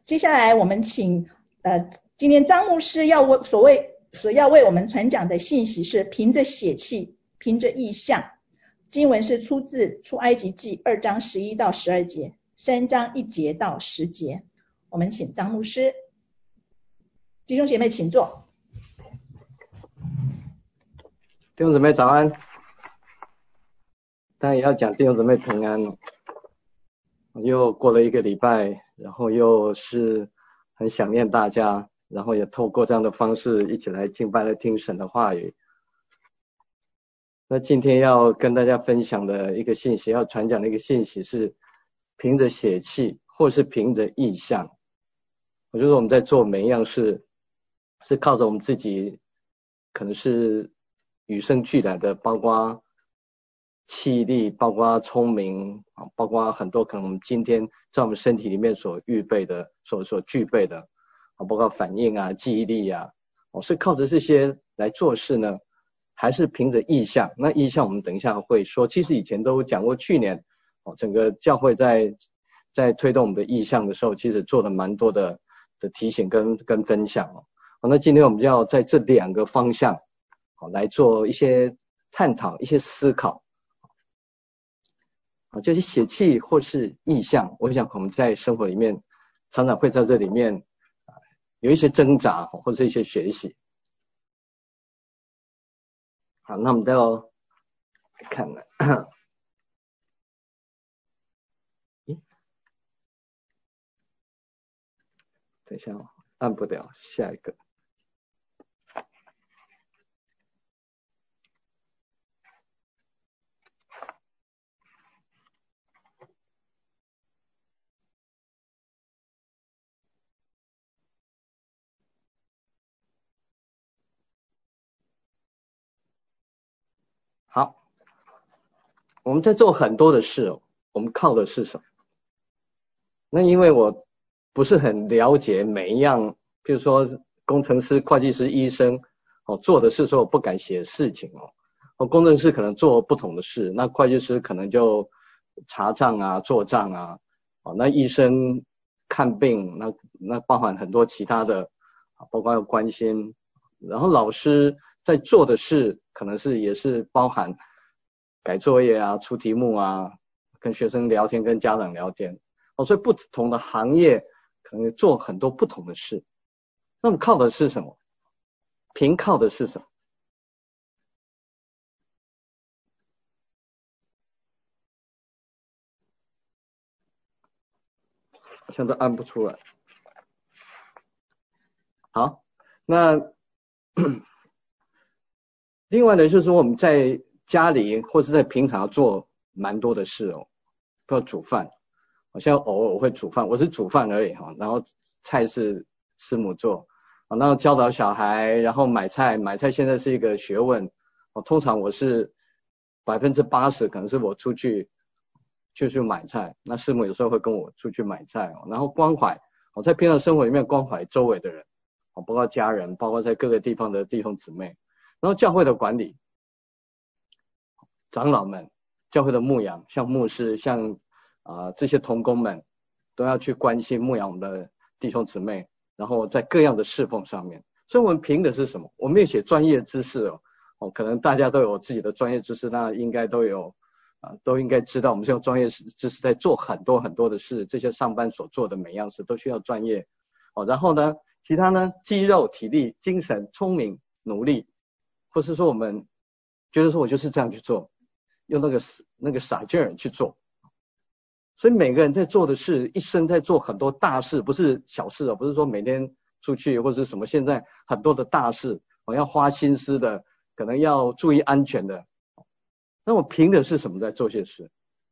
接下来我们请今天张牧师要为我们传讲的信息是凭着血气，凭着意象。经文是出自出埃及记2章11到12节，3章1节到10节。我们请张牧师。弟兄姐妹请坐。 弟兄姊妹早安。当然也要讲弟兄姊妹平安。又过了一个礼拜，然后又是很想念大家，然后也透过这样的方式一起来敬拜来听神的话语。那今天要跟大家分享的一个信息，要传讲的一个信息是凭着血气或是凭着意象。我觉得我们在做每一样事是靠着我们自己可能是与生俱来的，包括气力，包括聪明，包括很多可能我们今天在我们身体里面所预备的所具备的，包括反应啊，记忆力啊，是靠着这些来做事呢，还是凭着意象？那意象我们等一下会说，其实以前都讲过，去年整个教会在推动我们的意象的时候，其实做了蛮多的提醒跟分享。那今天我们就要在这2个方向来做一些探讨，一些思考。就是血气或是意象，我想我们在生活里面常常会在这里面有一些挣扎或者一些学习。好，那我们再看了等一下按不了下一个。好，我们在做很多的事我们靠的是什么？那因为我不是很了解每一样，比如说工程师、会计师、医生做的事，所以我不敢写事情工程师可能做不同的事，那会计师可能就查账啊、做账啊，那医生看病，那包含很多其他的，包括要关心，然后老师在做的事可能也是包含改作业啊、出题目啊、跟学生聊天、跟家长聊天所以不同的行业可能做很多不同的事。那么靠的是什么？凭靠的是什么？好像都按不出来。好，那另外呢，就是说我们在家里或是在平常做蛮多的事比如煮饭，我现在偶尔会煮饭，我是煮饭而已然后菜是师母做然后教导小孩，然后买菜现在是一个学问通常我是80%可能是我出去买菜，那师母有时候会跟我出去买菜然后关怀在平常生活里面关怀周围的人包括家人，包括在各个地方的弟兄姊妹，然后教会的管理，长老们，教会的牧养，像牧师，像这些同工们都要去关心牧养我们的弟兄姊妹，然后在各样的侍奉上面。所以我们凭的是什么？我们也写专业知识可能大家都有自己的专业知识，那应该都应该知道我们是用专业知识在做很多很多的事，这些上班所做的每样事都需要专业然后呢其他呢肌肉、体力、精神、聪明、努力，或是说我们觉得说我就是这样去做，用那个傻劲儿去做。所以每个人在做的事，一生在做很多大事，不是小事不是说每天出去或者是什么，现在很多的大事要花心思的，可能要注意安全的。那我凭的是什么在做些事？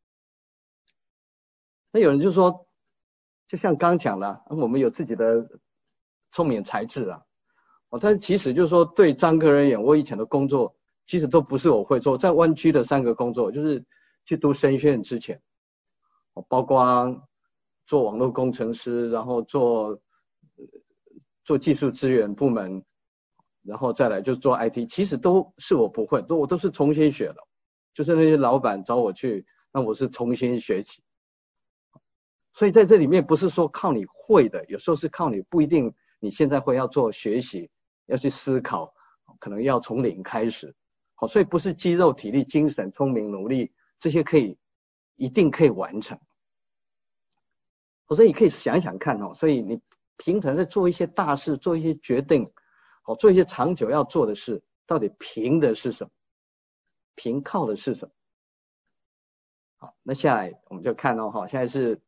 那有人就说，就像刚讲的我们有自己的聪明才智但其实就是说对张哥而言，我以前的工作其实都不是我会做，在湾区的3个工作就是去读神学院之前包括做网络工程师，然后做技术资源部门，然后再来就做 IT， 其实都是我不会，我都是重新学的，就是那些老板找我去，那我是重新学起。 所以在这里面不是说靠你会的，有时候是靠你不一定你现在会要做学习，要去思考，可能要从零开始。好，所以不是肌肉、体力、精神、聪明、努力这些一定可以完成。所以你可以想一想看哦，所以你平常在做一些大事，做一些决定，做一些长久要做的事，到底凭的是什么？凭靠的是什么？好，那下来我们就看到现在是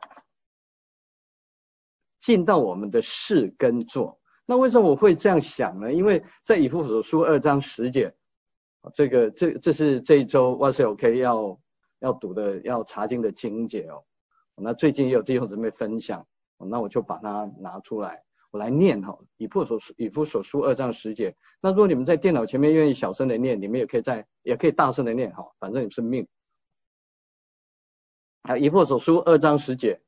进到我们的事跟做。那为什么我会这样想呢？因为在以弗所书2章10节，这是这一周哇塞 OK 要读的要查经的经节哦。那最近也有弟兄姊妹分享，那我就把它拿出来，我来念以弗所书2章10节。那如果你们在电脑前面愿意小声的念，你们也可以大声的念反正你是命。以弗所书2章10节，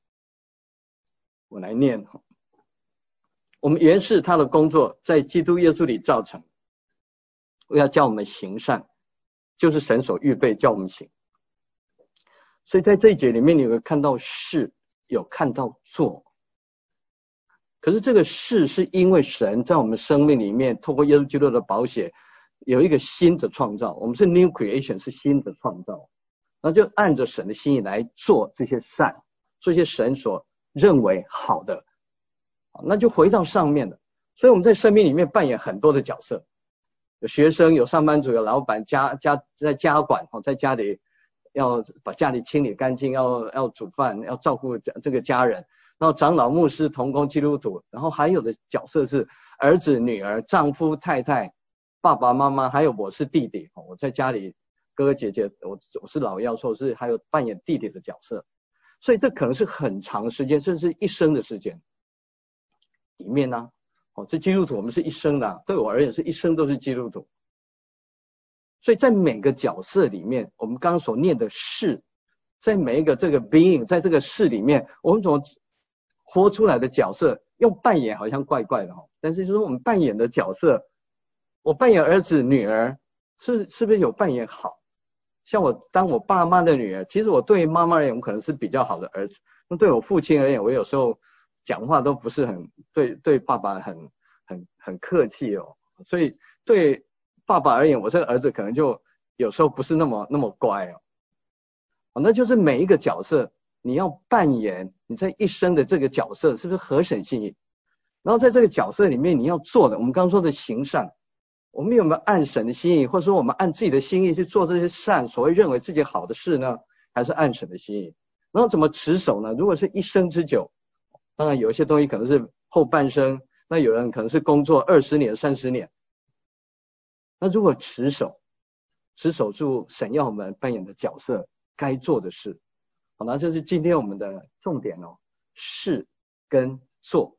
我来念我们原是他的工作，在基督耶稣里造成，要叫我们行善，就是神所预备叫我们行。所以在这一节里面，你有看到事，有看到做。可是这个事是因为神在我们生命里面透过耶稣基督的宝血有一个新的创造，我们是 new creation， 是新的创造，那就按着神的心意来做这些善，做一些神所认为好的，那就回到上面的。所以我们在生命里面扮演很多的角色，有学生，有上班族，有老板，在家管，在家里要把家里清理干净，要煮饭，要照顾这个家人，然后长老、牧师、同工、基督徒，然后还有的角色是儿子、女儿、丈夫、太太、爸爸妈妈，还有我是弟弟，我在家里哥哥姐姐，我是老幺，说是还有扮演弟弟的角色。所以这可能是很长时间，甚至一生的时间里面呢。这基督徒我们是一生的，对我而言是一生都是基督徒。所以在每个角色里面，我们刚刚所念的事，在每一个这个 being， 在这个事里面，我们所活出来的角色，用扮演好像怪怪的但是就是我们扮演的角色，我扮演儿子女儿，是不是有扮演好？像我当我爸妈的女儿，其实我对妈妈而言我可能是比较好的儿子，那对我父亲而言，我有时候讲话都不是很对爸爸很客气所以对爸爸而言，我这个儿子可能就有时候不是那么乖那就是每一个角色你要扮演你在一生的这个角色是不是合神心意，然后在这个角色里面你要做的，我们刚刚说的行善，我们有没有按神的心意，或者说我们按自己的心意去做这些善，所谓认为自己好的事呢，还是按神的心意？然后怎么持守呢？如果是一生之久，当然有一些东西可能是后半生，那有人可能是工作20年30年，那如果持守住神要我们扮演的角色，该做的事，好，那这是今天我们的重点事跟做。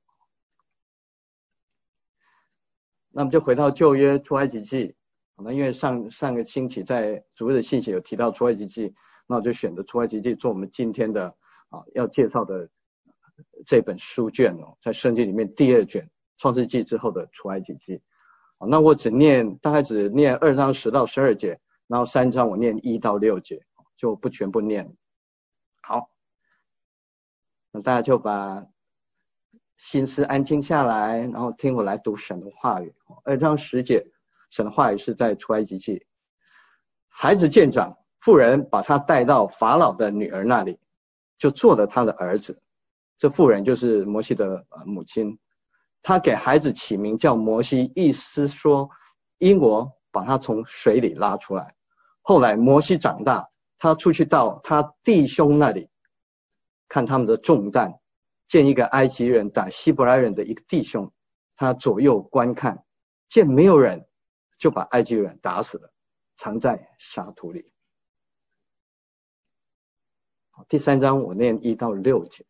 那么就回到旧约出埃及记，那因为上个星期在主日的信息有提到出埃及记，那我就选择出埃及记做我们今天的要介绍的这本书卷在圣经里面第2卷创世纪之后的出埃及记。那我大概只念2章10到12节，然后3章我念1到6节，就不全部念。好，那大家就把心思安静下来，然后听我来读神的话语。2章10节，神的话语是在出埃及记。孩子渐长，妇人把他带到法老的女儿那里，就做了他的儿子。这妇人就是摩西的母亲。他给孩子起名叫摩西，意思说因我把他从水里拉出来。后来摩西长大，他出去到他弟兄那里，看他们的重担，见一个埃及人打希伯来人的一个弟兄，他左右观看，见没有人，就把埃及人打死了，藏在沙土里。第3章我念1到6节。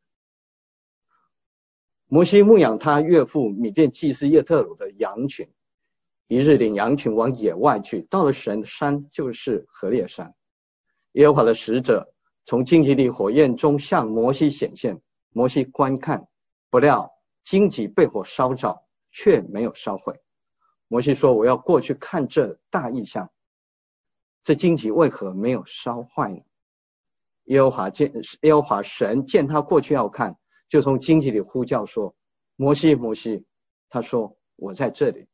摩西牧养他岳父米甸祭司叶特鲁的羊群，一日领羊群往野外去，到了神的山，就是何烈山。耶和华的使者从荆棘里火焰中向摩西显现，摩西观看，不料荆棘被火烧着，却没有烧毁。摩西说，我要过去看这大异象，这荆棘为何没有烧坏呢？ 耶和华神见他过去要看，就从荆棘里呼叫说：摩西，摩西。他说：我在这里。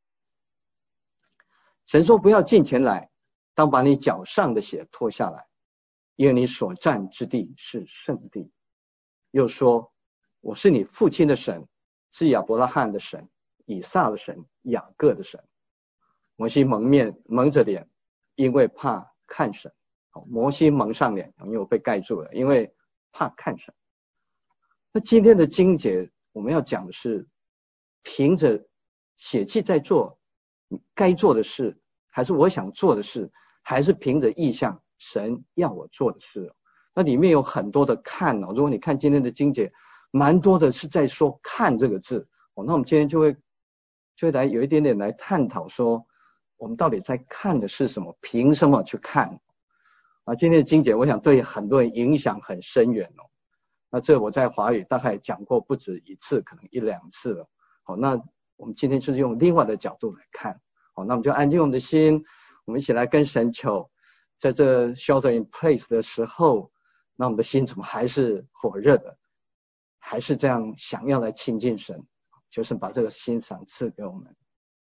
神说：不要近前来，当把你脚上的鞋脱下来，因为你所站之地是圣地。又说：我是你父亲的神，是亚伯拉罕的神，以撒的神，雅各的神。摩西蒙着脸，因为怕看神。摩西蒙上脸，因为我被盖住了，因为怕看神。那今天的经节我们要讲的是，凭着血气在做该做的事，还是我想做的事，还是凭着意象神要我做的事。那里面有很多的看如果你看今天的经节，蛮多的是在说看这个字那我们今天就会来有一点点来探讨说，我们到底在看的是什么，凭什么去看今天的经节我想对很多人影响很深远那这我在华语大概讲过不止一次，可能一两次了那我们今天就是用另外的角度来看那我们就安静我们的心，我们一起来跟神求，在这 shelter in place 的时候，那我们的心怎么还是火热的，还是这样想要来亲近神，就是把这个心赏赐给我们。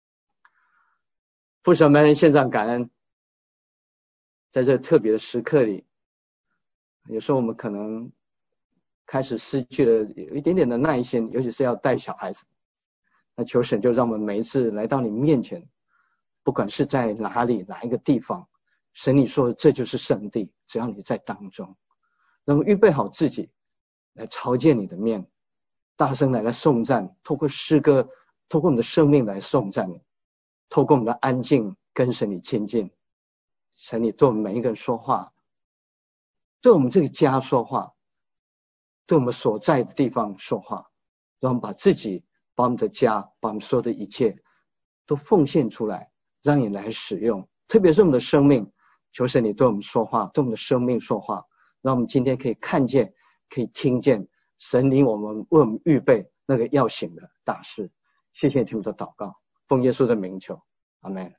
父神们，献上感恩，在这特别的时刻里，有时候我们可能开始失去了有一点点的耐心，尤其是要带小孩子，那求神就让我们每一次来到你面前，不管是在哪里哪一个地方，神你说这就是圣地，只要你在当中，那么预备好自己来朝见你的面，大声来颂赞，透过诗歌，透过我们的生命来颂赞你，透过我们的安静跟神你亲近，神你对我们每一个人说话，对我们这个家说话，对我们所在的地方说话，让我们把自己把我们的家把我们所有的一切都奉献出来，让你来使用，特别是我们的生命，求神你对我们说话，对我们的生命说话，让我们今天可以看见可以听见神领我们为我们预备那个要行的大事。谢谢听我的祷告，奉耶稣的名求，阿们。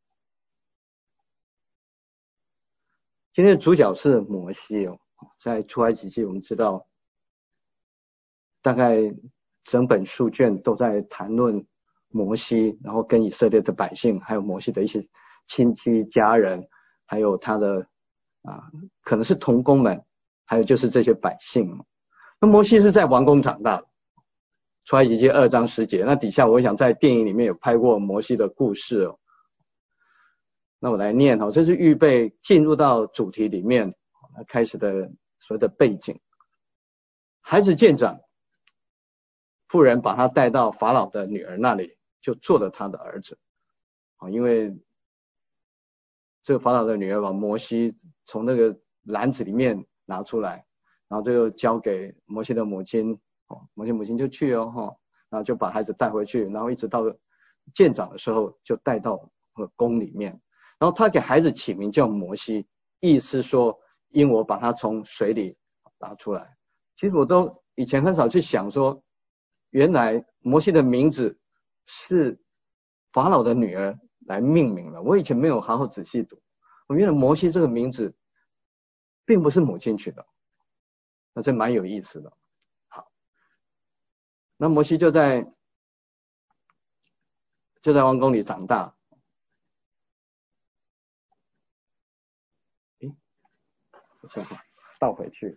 今天的主角是摩西在出埃及记我们知道大概整本书卷都在谈论摩西，然后跟以色列的百姓，还有摩西的一些亲戚家人，还有他的可能是同工们，还有就是这些百姓。那摩西是在王宫长大的，出埃及记2章10节，那底下我想在电影里面有拍过摩西的故事那我来念这是预备进入到主题里面开始的所谓的背景。孩子渐长，妇人把他带到法老的女儿那里，就做了他的儿子因为这个法老的女儿把摩西从那个篮子里面拿出来，然后就交给摩西的母亲摩西母亲就去然后就把孩子带回去，然后一直到渐长的时候就带到宫里面，然后他给孩子起名叫摩西，意思说因我把他从水里拿出来。其实我都以前很少去想说，原来摩西的名字是法老的女儿来命名了，我以前没有好好仔细读，原来摩西这个名字并不是母亲取的，那这蛮有意思的。好，那摩西就在王宫里长大。我先倒回去。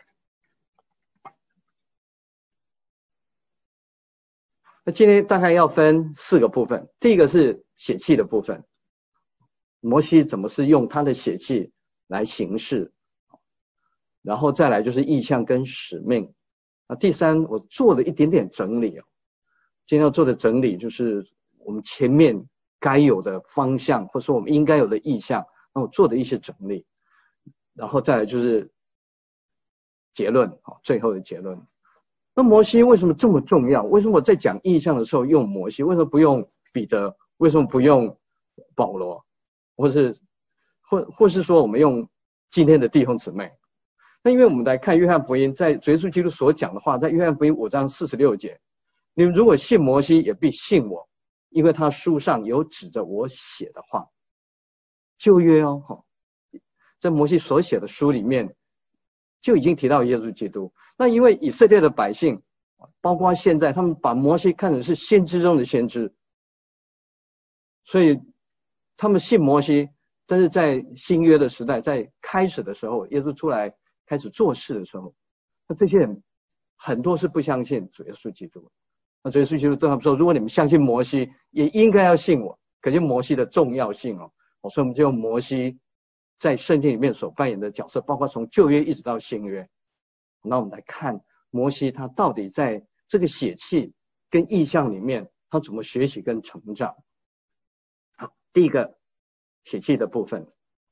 那今天大概要分4个部分，第一个是血气的部分，摩西怎么是用他的血气来行事，然后再来就是意象跟使命。那第3我做了一点点整理今天要做的整理就是我们前面该有的方向，或者说我们应该有的意象，那我做的一些整理，然后再来就是结论最后的结论。那摩西为什么这么重要？为什么我在讲意象的时候用摩西？为什么不用彼得？为什么不用保罗？或是说我们用今天的弟兄姊妹？那因为我们来看约翰福音，在耶稣基督所讲的话，在约翰福音5章46节，你们如果信摩西，也必信我，因为他书上有指着我写的话。旧约在摩西所写的书里面就已经提到耶稣基督。那因为以色列的百姓，包括现在，他们把摩西看成是先知中的先知，所以他们信摩西。但是在新约的时代，在开始的时候，耶稣出来开始做事的时候，那这些人很多是不相信主耶稣基督。那主耶稣基督对他们说，如果你们相信摩西，也应该要信我。可见摩西的重要性哦。所以我们就用摩西在圣经里面所扮演的角色，包括从旧约一直到新约。那我们来看摩西他到底在这个血气跟意象里面，他怎么学习跟成长。好，第一个血气的部分，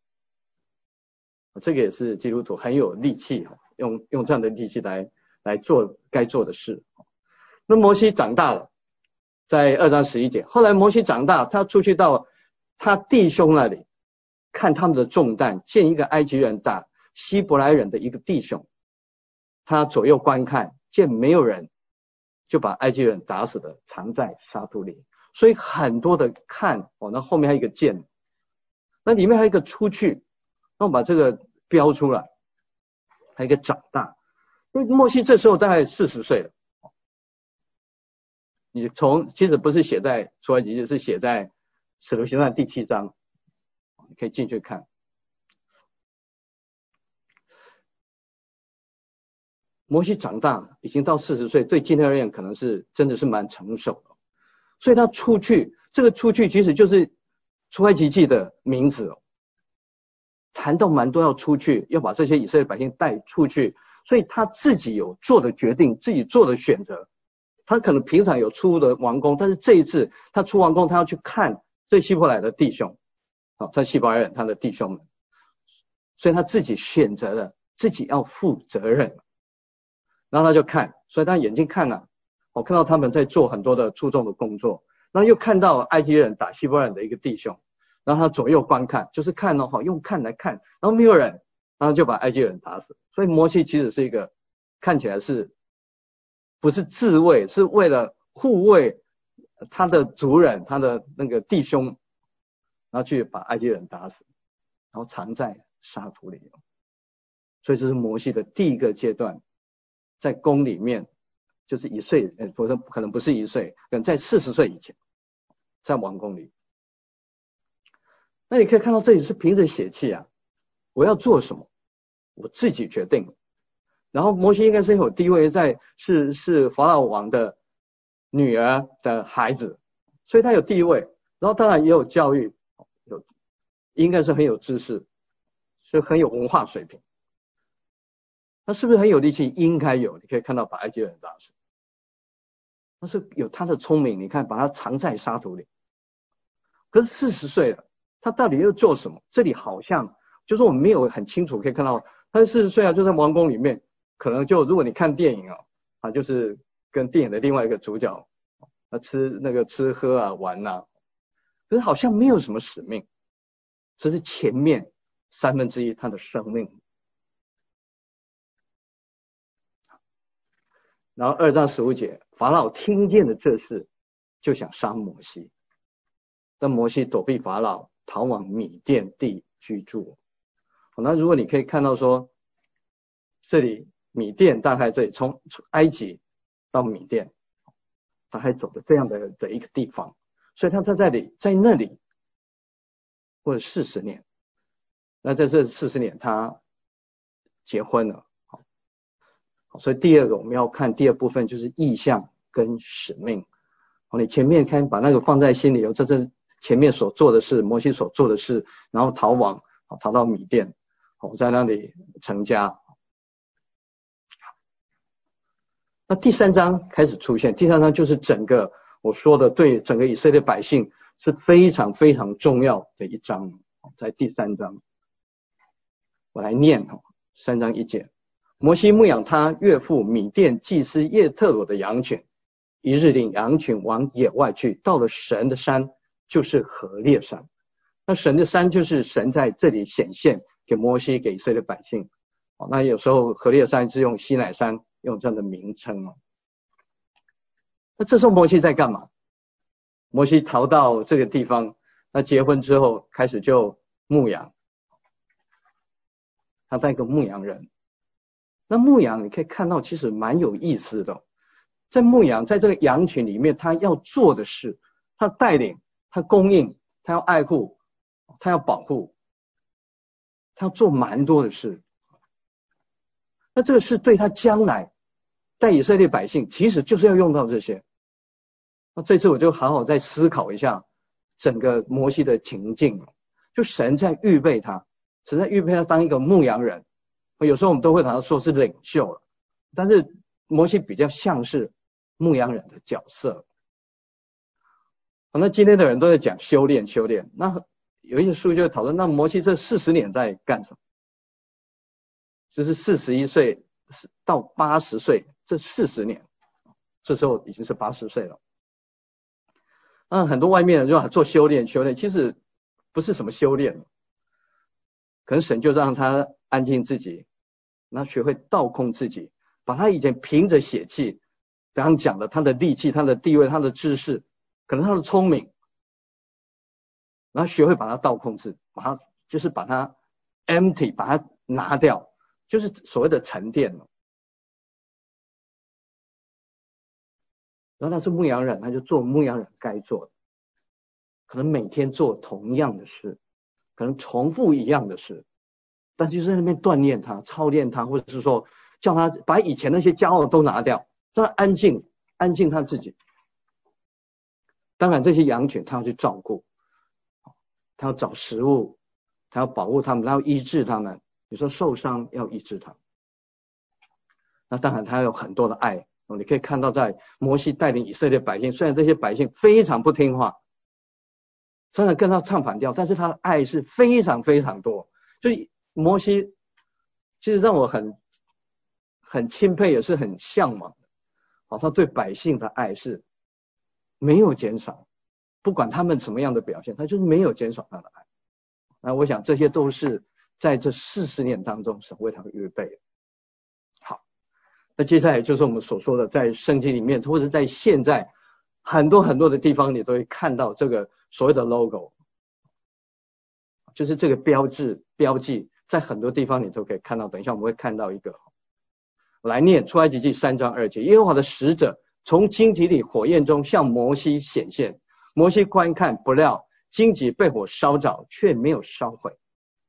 这个也是基督徒很有力气，用这样的力气来做该做的事。那摩西长大了，在2章11节，后来摩西长大，他出去到他弟兄那里，看他们的重担，见一个埃及人打希伯来人的一个弟兄，他左右观看，见没有人，就把埃及人打死的藏在沙土里。所以很多的看那后面还有一个见，那里面还有一个出去，那我们把这个标出来，还有一个长大。因为摩西这时候大概40岁了，你其实不是写在出埃及记，是写在使徒行传第7章，你可以进去看。摩西长大已经到40岁，对今天而言可能是真的是蛮成熟的，所以他出去，这个出去其实就是出埃及记的名字谈到蛮多要出去，要把这些以色列百姓带出去，所以他自己有做的决定，自己做的选择。他可能平常有出的王宫，但是这一次他出王宫，他要去看这希伯来的弟兄，他希伯来人他的弟兄们，所以他自己选择了自己要负责任，然后他就看，所以他眼睛看了，看到他们在做很多的出众的工作，然后又看到埃及人打希伯来人的一个弟兄，然后他左右观看，就是看用看来看，然后没有人，然后就把埃及人打死。所以摩西其实是一个看起来是不是自卫，是为了护卫他的族人，他的那个弟兄，然后去把埃及人打死，然后藏在沙土里。所以这是摩西的第一个阶段，在宫里面就是1岁，可能不是1岁，可能在40岁以前，在王宫里。那你可以看到这里是凭着血气啊，我要做什么我自己决定。然后摩西应该是有地位，是法老王的女儿的孩子，所以他有地位，然后当然也有教育，应该是很有知识，是很有文化水平。他是不是很有力气？应该有，你可以看到把埃及人打死，他是有他的聪明，你看把他藏在沙土里。可是40岁了，他到底又做什么？这里好像就是我们没有很清楚可以看到，他40岁就在王宫里面，可能就如果你看电影就是跟电影的另外一个主角吃喝玩可是好像没有什么使命，这是前面1/3他的生命。然后2章15节，法老听见了这事，就想杀摩西，但摩西躲避法老，逃往米甸地居住。那如果你可以看到说，这里米甸大概这里从埃及到米甸，他还走了这样的一个地方，所以他在那里过了40年。那在这40年他结婚了。所以第二个我们要看第二部分，就是意象跟使命。你前面看把那个放在心里，这前面所做的事，摩西所做的事，然后逃到米甸，在那里成家。那第3章开始出现，第3章就是整个我说的对整个以色列百姓是非常非常重要的一章，在第3章我来念3章1节。摩西牧养他岳父米甸祭司叶特罗的羊群，一日领羊群往野外去，到了神的山，就是何烈山。那神的山就是神在这里显现给摩西给以色列百姓。那有时候何烈山是用西乃山，用这样的名称。那这时候摩西在干嘛？摩西逃到这个地方，那结婚之后开始就牧羊，他当一个牧羊人。 那牧羊你可以看到其实蛮有意思的，在牧羊在这个羊群里面，他要做的事，他带领，他供应，他要爱护，他要保护，他要做蛮多的事。那这个是对他将来带以色列百姓其实就是要用到这些。那这次我就好好再思考一下整个摩西的情境，就神在预备他，神在预备他当一个牧羊人。有时候我们都会把他说是领袖了，但是摩西比较像是牧羊人的角色。那今天的人都在讲修炼，那有一些书就会讨论，那摩西这40年在干什么？就是41岁到80岁这40年，这时候已经是80岁了。那很多外面人就做修炼，其实不是什么修炼，可能神就让他安静自己，然后学会倒空自己，把他以前凭着血气刚刚讲的他的力气，他的地位，他的知识，可能他的聪明，然后学会把它倒空自，把它 empty， 把它拿掉，就是所谓的沉淀了。然后他是牧羊人，他就做牧羊人该做的，可能每天做同样的事，可能重复一样的事，但就是在那边锻炼他，操练他，或者是说叫他把以前那些骄傲都拿掉，让他安静他自己。当然这些羊群他要去照顾，他要找食物，他要保护他们，他要医治他们，你说受伤要医治他们。那当然他有很多的爱，你可以看到在摩西带领以色列百姓，虽然这些百姓非常不听话，常常跟他唱反调，但是他的爱是非常非常多。所以摩西其实让我很钦佩，也是很向往的。他对百姓的爱是没有减少，不管他们什么样的表现，他就是没有减少他的爱。那我想这些都是在这40年当中神为他们预备的。好，那接下来就是我们所说的在圣经里面，或者在现在很多很多的地方你都会看到这个所谓的 logo， 就是这个标记，在很多地方你都可以看到。等一下我们会看到一个，我来念出埃及记3章2节，耶和华的使者从荆棘里火焰中向摩西显现，摩西观看，不料荆棘被火烧着，却没有烧毁。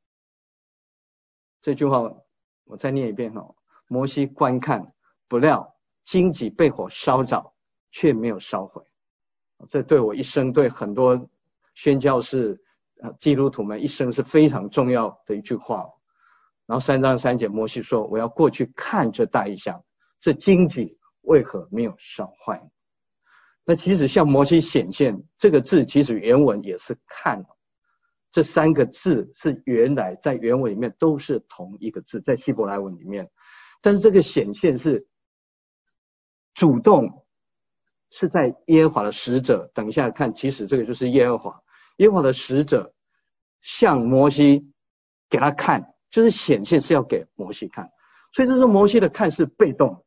这句话我再念一遍，摩西观看，不料荆棘被火烧着，却没有烧毁。这对我一生，对很多宣教士基督徒们一生是非常重要的一句话。然后3章3节摩西说，我要过去看这大异象，这荆棘为何没有烧坏？那其实向摩西显现这个字，其实原文也是看，这3个字是原来在原文里面都是同一个字，在希伯来文里面，但是这个显现是主动，是在耶和华的使者，等一下看，其实这个就是耶和华的使者向摩西给他看，就是显现是要给摩西看，所以这是摩西的看是被动，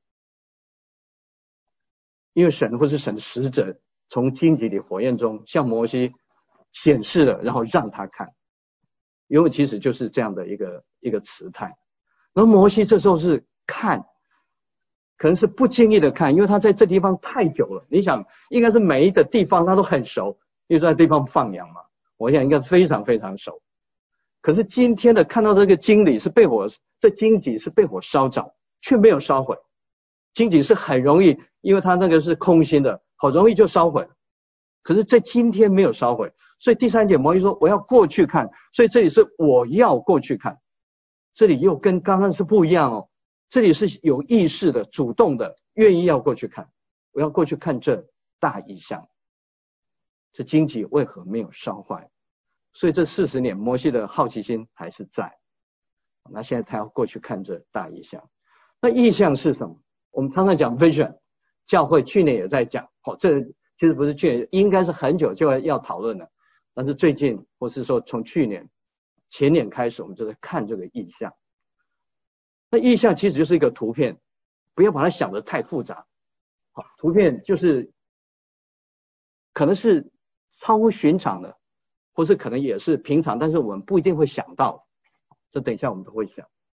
因为神或是神的使者从荆棘里火焰中向摩西显示了，然后让他看，因为其实就是这样的一个词态。然后摩西这时候是看，可能是不经意的看，因为他在这地方太久了，你想应该是每一个地方他都很熟，因为在地方放羊嘛，我想应该非常非常熟。可是今天的看到这个荆棘是被火烧着，却没有烧毁。荆棘是很容易，因为它那个是空心的，好容易就烧毁了。可是在今天没有烧毁，所以第3节摩西说我要过去看，所以这里是我要过去看，这里又跟刚刚是不一样哦，这里是有意识的、主动的，愿意要过去看，我要过去看这大异象，这荆棘为何没有烧坏？所以这40年摩西的好奇心还是在，那现在他要过去看这大异象。那异象是什么？我们常常讲 vision， 教会去年也在讲，这其实不是去年，应该是很久就要讨论了，但是最近或是说从去年前年开始，我们就在看这个异象。那异象其实就是一个图片，不要把它想得太复杂，图片就是可能是超乎寻常的，或是可能也是平常，但是我们不一定会想到，这等一下我们都会想。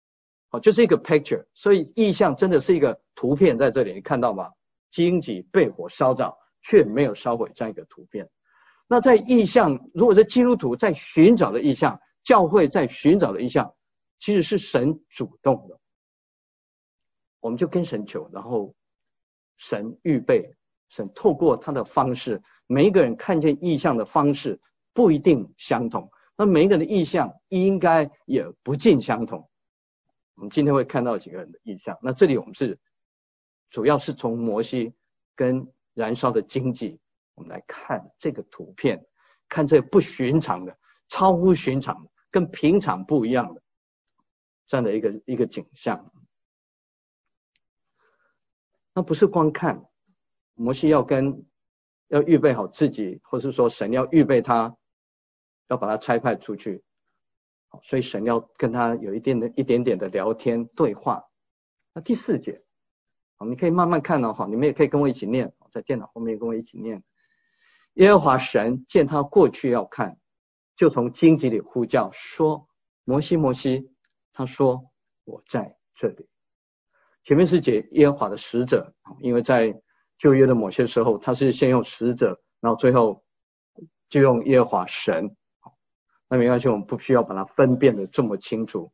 好，就是一个 picture， 所以意象真的是一个图片在这里，你看到吗？荆棘被火烧着，却没有烧毁这样一个图片。那在意象，如果是基督徒在寻找的意象，教会在寻找的意象，其实是神主动的，我们就跟神求，然后神预备，神透过他的方式，每一个人看见意象的方式不一定相同，那每一个人的意象应该也不尽相同。我们今天会看到几个人的意象，那这里我们是主要是从摩西跟燃烧的荆棘，我们来看这个图片，看这不寻常的、超乎寻常的、跟平常不一样的这样的一个景象。那不是光看，摩西要预备好自己，或是说神要预备他，要把他差派出去，所以神要跟他有一点点的聊天对话。那第4节，你可以慢慢看你们也可以跟我一起念，在电脑后面跟我一起念。耶和华神见他过去要看，就从荆棘里呼叫说：摩西，摩西。他说：我在这里。前面是解耶和华的使者，因为在旧约的某些时候，他是先用使者，然后最后就用耶和华神。那没关系，我们不需要把它分辨的这么清楚。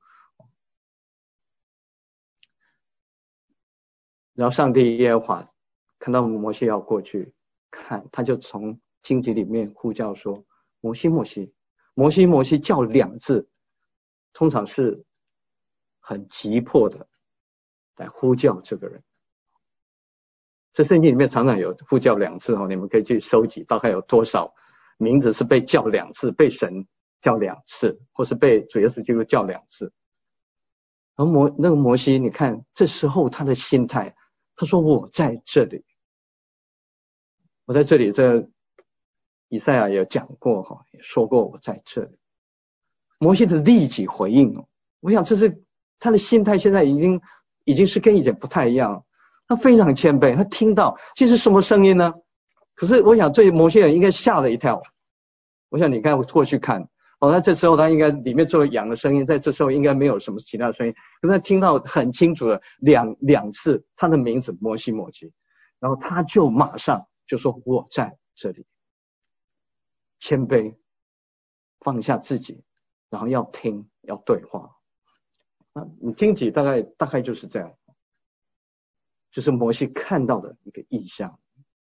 然后上帝耶和华看到摩西要过去看，他就从荆棘里面呼叫说：摩西，摩西。摩西，摩西叫2次，通常是很急迫的来呼叫这个人。这圣经里面常常有呼叫2次，你们可以去收集大概有多少名字是被叫2次，被神叫2次，或是被主耶稣基督叫2次。然后那个摩西，你看这时候他的心态，他说：我在这里。我在这里，这以赛亚也讲过，也说过我在这里。摩西的立即回应，我想这是他的心态，现在已经是跟以前不太一样。他非常谦卑，他听到这是什么声音呢？可是我想对某些人应该吓了一跳。我想你看过去看，那这时候他应该里面做羊的声音，在这时候应该没有什么其他的声音，可是他听到很清楚的两次他的名字摩西，摩西，然后他就马上就说：我在这里。谦卑，放下自己，然后要听，要对话。你荆棘大概就是这样，就是摩西看到的一个意象。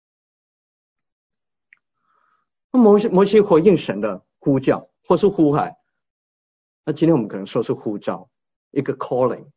那摩西回应神的呼叫或是呼喊，那今天我们可能说是呼召，一个 calling。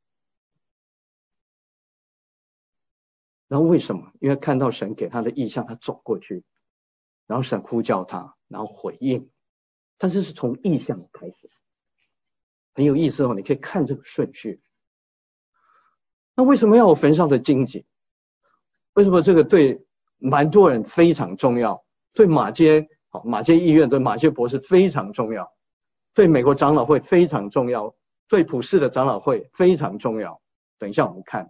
然后为什么？因为看到神给他的意象，他走过去，然后神呼叫他，然后回应，但是是从意象开始，很有意思你可以看这个顺序。那为什么要有焚烧的荆棘？为什么这个对蛮多人非常重要？对马偕医院，对马偕博士非常重要，对美国长老会非常重要，对普世的长老会非常重要。等一下我们看。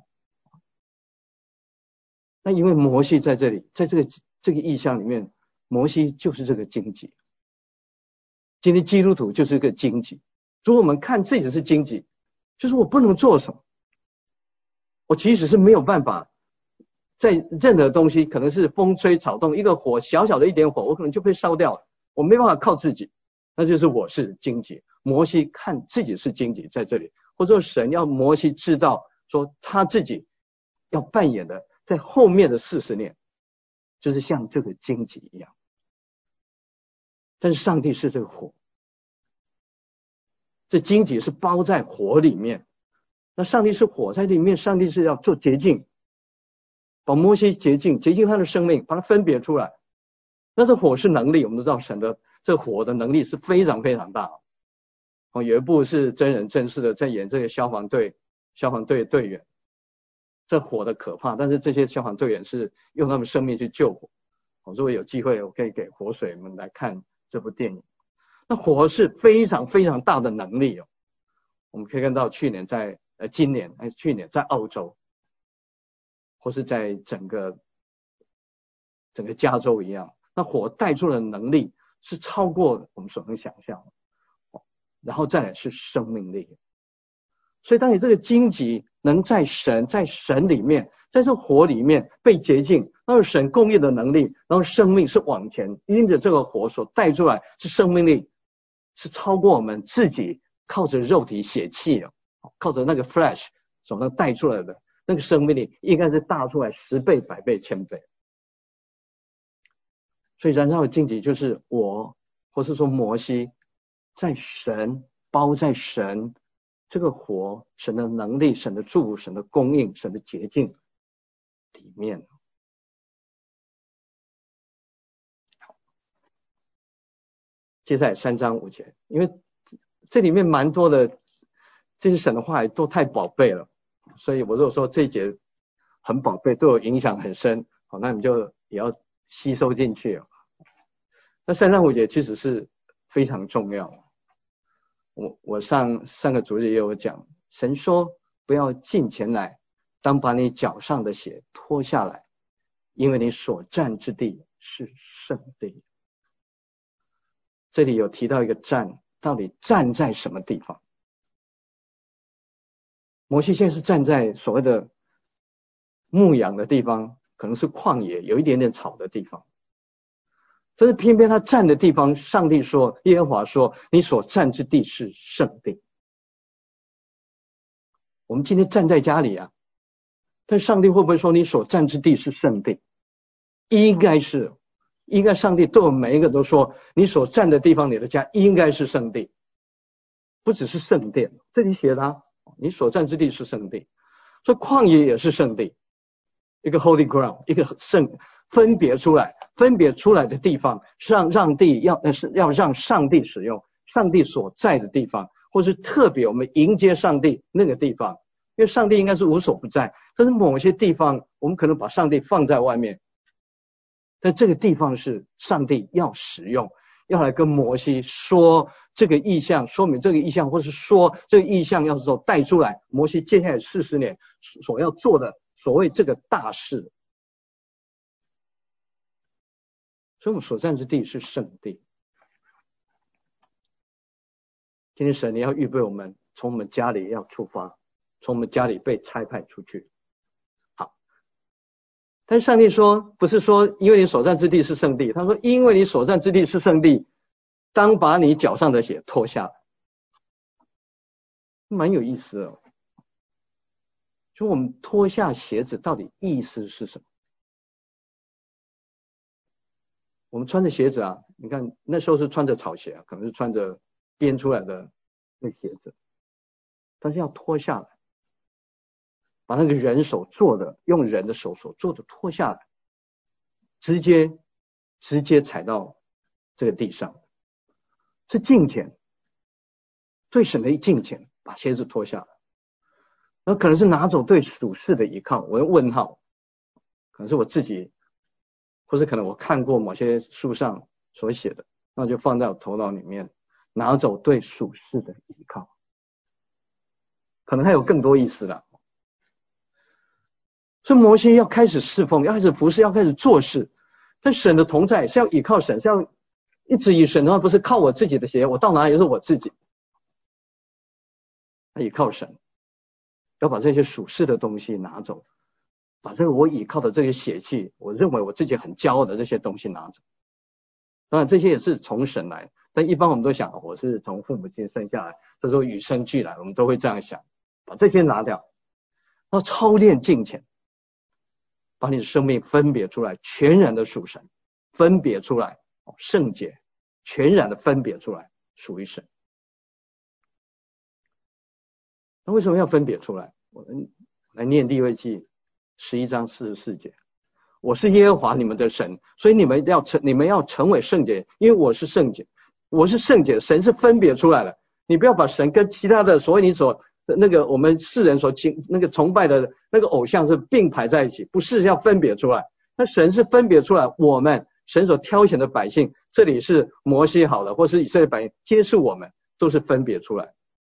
那因为摩西在这里，在这个意象里面，摩西就是这个荆棘。今天基督徒就是个荆棘。如果我们看自己是荆棘，就是我不能做什么，我其实是没有办法在任何东西，可能是风吹草动，一个火小小的一点火，我可能就被烧掉了，我没办法靠自己，那就是我是荆棘。摩西看自己是荆棘在这里，或者说神要摩西知道说他自己要扮演的在后面的40年就是像这个荆棘一样，但是上帝是这个火，这荆棘是包在火里面，那上帝是火在里面，上帝是要做洁净，把摩西洁净他的生命，把它分别出来。那这火是能力，我们都知道神的这火的能力是非常非常大。有一部是真人真事的在演这个消防队队员，这火的可怕，但是这些消防队员是用他们生命去救火。如果有机会我可以给活水们来看这部电影。那火是非常非常大的能力我们可以看到去年在澳洲，或是在整个加州一样，那火带出的能力是超过我们所能想象的。然后再来是生命力， 所以当你这个荆棘能在神里面，在这火里面被洁净，然后神供应的能力，然后生命是往前，因着这个火所带出来是生命力，是超过我们自己靠着肉体血气，靠着那个 flesh 所能带出来的那个生命力，应该是大出来10倍、100倍、1000倍。所以燃烧的荆棘就是我，或是说摩西，在神包在神这个火，神的能力、神的祝福、神的供应、神的洁净里面。接下来3章5节，因为这里面蛮多的这些神的话语都太宝贝了，所以我如果说这一节很宝贝，对我影响很深，好，那你就也要吸收进去。那3章5节其实是非常重要。我上个主日也有讲，神说不要近前来，当把你脚上的鞋脱下来，因为你所站之地是圣地。这里有提到一个站，到底站在什么地方？摩西现在是站在所谓的牧养的地方，可能是旷野，有一点点草的地方。但是偏偏他站的地方，上帝说，耶和华说，你所站之地是圣地。我们今天站在家里啊，但上帝会不会说你所站之地是圣地？应该上帝对我们每一个都说，你所站的地方，你的家应该是圣地，不只是圣殿。这里写的啊，你所站之地是圣地，所以旷野也是圣地，一个 holy ground， 一个分别出来的地方，要让上帝使用，上帝所在的地方，或是特别我们迎接上帝那个地方，因为上帝应该是无所不在，但是某些地方我们可能把上帝放在外面，但这个地方是上帝要使用，要来跟摩西说这个意象，说明这个意象，或是说这个意象要是带出来，摩西接下来40年所要做的所谓这个大事。所以我们所站之地是圣地。今天神你要预备我们，从我们家里要出发，从我们家里被差派出去。好，但是上帝说，不是说因为你所站之地是圣地，他说因为你所站之地是圣地，当把你脚上的鞋脱下来。蛮有意思的。就我们脱下鞋子到底意思是什么？我们穿着鞋子啊，你看那时候是穿着草鞋啊，可能是穿着编出来的那鞋子，但是要脱下来，把那个人手做的，用人的手所做的脱下来，直接踩到这个地上，是敬虔，对神的敬虔，把鞋子脱下来。那可能是拿走对属世的依靠，我用问号，可能是我自己，或是可能我看过某些书上所写的，那就放在我头脑里面，拿走对属世的依靠，可能还有更多意思了。所以摩西要开始侍奉，要开始服侍，要开始做事，但神的同在是要依靠神，是要一直以神的话，不是靠我自己的鞋，我到哪里是我自己，他依靠神，要把这些属世的东西拿走，把这个我依靠的这些血气，我认为我自己很骄傲的这些东西拿走。当然这些也是从神来，但一般我们都想我是从父母亲生下来，这时候与生俱来，我们都会这样想，把这些拿掉，要操练敬虔，把你的生命分别出来，全然的属神，分别出来，圣洁，全然的分别出来，属于神。那为什么要分别出来？我们来念利未记11章44节，我是耶和华你们的神，所以你们要成为圣洁，因为我是圣洁，我是圣洁，神是分别出来的。你不要把神跟其他的所谓你所那个我们世人所那个崇拜的那个偶像是并排在一起，不是，要分别出来。那神是分别出来，我们神所挑选的百姓，这里是摩西好了，或是以色列百姓，皆是我们，都是分别出来。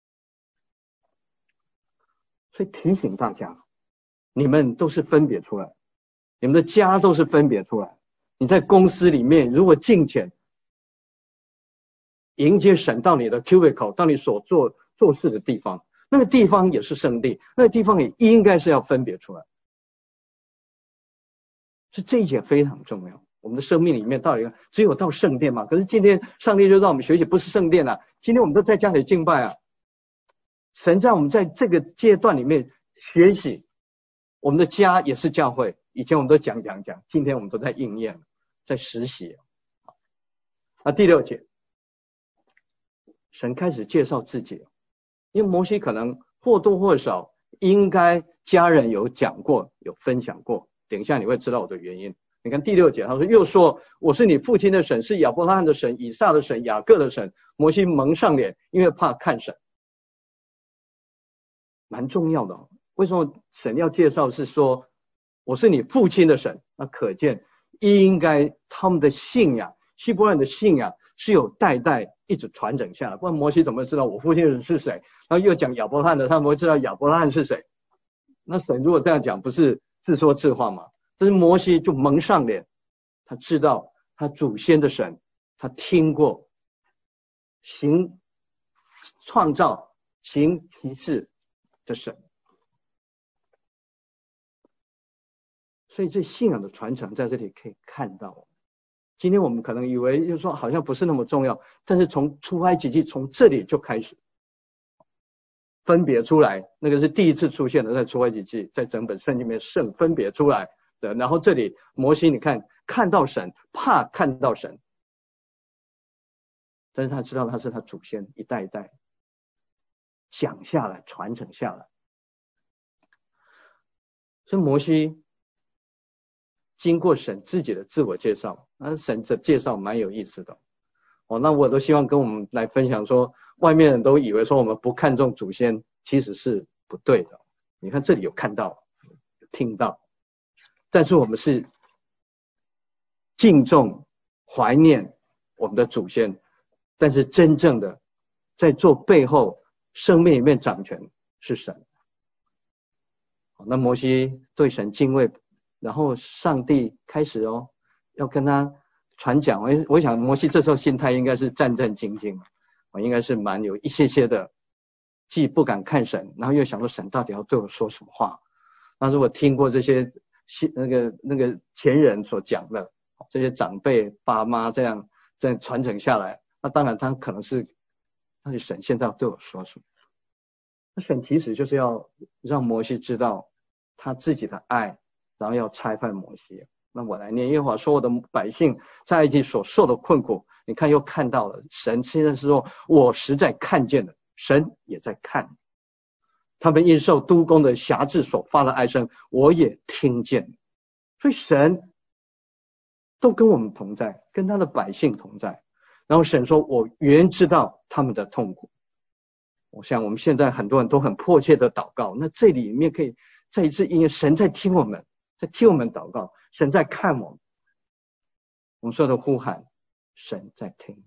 所以提醒大家，你们都是分别出来，你们的家都是分别出来。你在公司里面如果敬虔，迎接神到你的 cubicle， 到你所做事的地方， 那个地方也是圣地，那个地方也应该是要分别出来。所以这一点非常重要。我们的生命里面到底只有到圣殿嘛？可是今天上帝就让我们学习不是圣殿啊，今天我们都在家里敬拜啊。神让我们在这个阶段里面学习，我们的家也是教会。以前我们都讲，今天我们都在应验，在实习。那第6节，神开始介绍自己，因为摩西可能或多或少应该家人有讲过，有分享过。等一下你会知道我的原因。你看第6节，他说又说我是你父亲的神，是亚伯拉罕的神，以撒的神，雅各的神。摩西蒙上脸，因为怕看神。蛮重要的哦。为什么神要介绍是说我是你父亲的神？那可见应该他们的信仰，希伯来人的信仰是有代代一直传承下来，不然摩西怎么知道我父亲是谁？然后又讲亚伯拉罕的，他们会知道亚伯拉罕是谁？那神如果这样讲，不是自说自话吗？这是摩西就蒙上脸，他知道他祖先的神，他听过行创造行奇事的神。所以这信仰的传承在这里可以看到。今天我们可能以为就是说好像不是那么重要，但是从出埃及记从这里就开始分别出来，那个是第一次出现的，在出埃及记，在整本圣经里面分别出来的。然后这里摩西你看到神，怕看到神，但是他知道他是他祖先一代一代讲下来传承下来。所以摩西经过神自己的自我介绍，神的介绍蛮有意思的那我都希望跟我们来分享说，外面人都以为说我们不看重祖先，其实是不对的。你看这里有看到有听到，但是我们是敬重怀念我们的祖先，但是真正的在做背后生命里面掌权是神。那摩西对神敬畏，然后上帝开始要跟他传讲。我想摩西这时候心态应该是战战兢兢，应该是蛮有一些的，既不敢看神，然后又想说神到底要对我说什么话。那如果听过这些那个前人所讲的，这些长辈爸妈这样传承下来，那当然他可能是到底神现在要对我说什么。那神其实就是要让摩西知道他自己的爱，然后要差派摩西。那我来念，耶和华说我的百姓在埃及所受的困苦，你看又看到了，神现在是说我实在看见了，神也在看，他们因受督工的辖制所发的哀声，我也听见。所以神都跟我们同在，跟他的百姓同在。然后神说我原知道他们的痛苦。我想我们现在很多人都很迫切的祷告，那这里面可以再一次因为神在听我们，在听我们祷告，神在看我们，我们说的呼喊，神在听。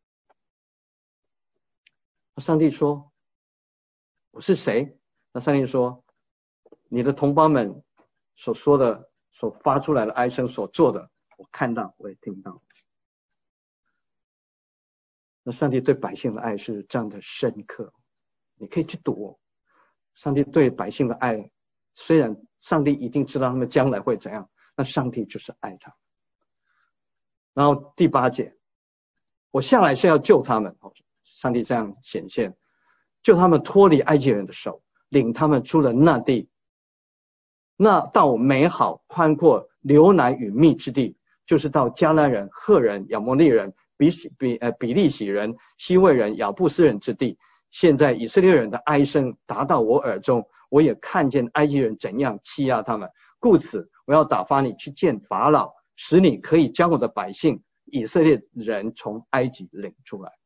上帝说我是谁？那上帝说你的同胞们所说的，所发出来的哀声，所做的，我看到我也听到。那上帝对百姓的爱是这样的深刻，你可以去读上帝对百姓的爱，虽然上帝一定知道他们将来会怎样，那上帝就是爱他。然后第8节，我下来是要救他们，上帝这样显现，救他们脱离埃及人的手，领他们出了那地，那到美好宽阔流奶与蜜之地，就是到迦南人、赫人、亚摩利人、比利洗人、希未人、亚布斯人之地。现在以色列人的哀声达到我耳中，我也看见埃及人怎样欺压他们，故此我要打发你去见法老，使你可以将我的百姓以色列人从埃及领出来。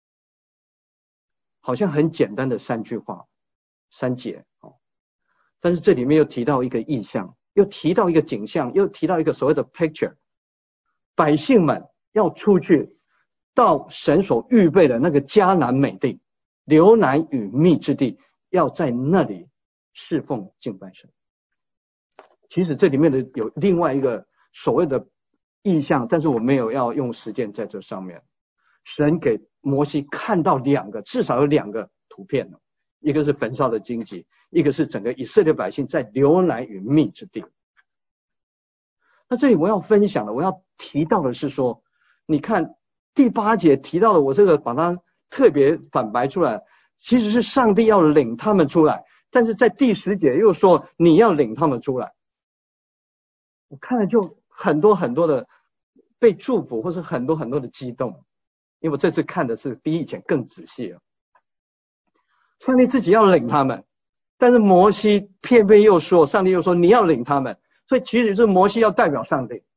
好像很简单的3句话3节，但是这里面又提到一个意象，又提到一个景象，又提到一个所谓的 picture， 百姓们要出去到神所预备的那个迦南美地，流奶与蜜之地，要在那里侍奉敬拜神。其实这里面的有另外一个所谓的意象，但是我没有要用时间在这上面。神给摩西看到至少有2个图片， 一个是焚烧的荆棘，一个是整个以色列百姓在流奶与蜜之地。那这里我要分享的，我要提到的是说，你看第8节提到的，我这个把它特别反白出来，其实是上帝要领他们出来，但是在第10节又说你要领他们出来。我看了就很多很多的被祝福，或是很多很多的激动，因为我这次看的是比以前更仔细了。上帝自己要领他们，但是摩西偏偏又说，上帝又说你要领他们，所以其实是摩西要代表上帝。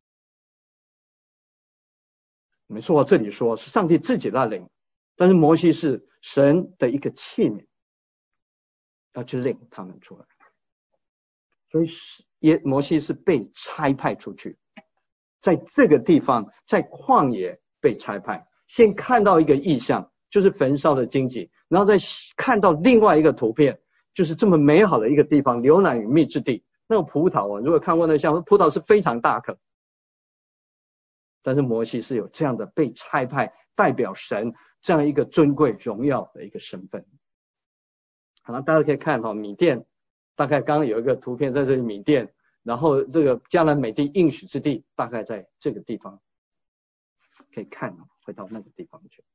没错，这里说是上帝自己在领，但是摩西是神的一个器皿，要去领他们出来。所以摩西是被差派出去，在这个地方，在旷野被差派，先看到一个异象，就是焚烧的荆棘，然后再看到另外一个图片，就是这么美好的一个地方，流奶与蜜之地。那个葡萄啊，如果看过那像葡萄是非常大颗，但是摩西是有这样的被差派，代表神这样一个尊贵荣耀的一个身份。好了，大家可以看到米甸，大概刚刚有一个图片在这里，米甸，然后这个迦南美地应许之地大概在这个地方，可以看会到那个地方去。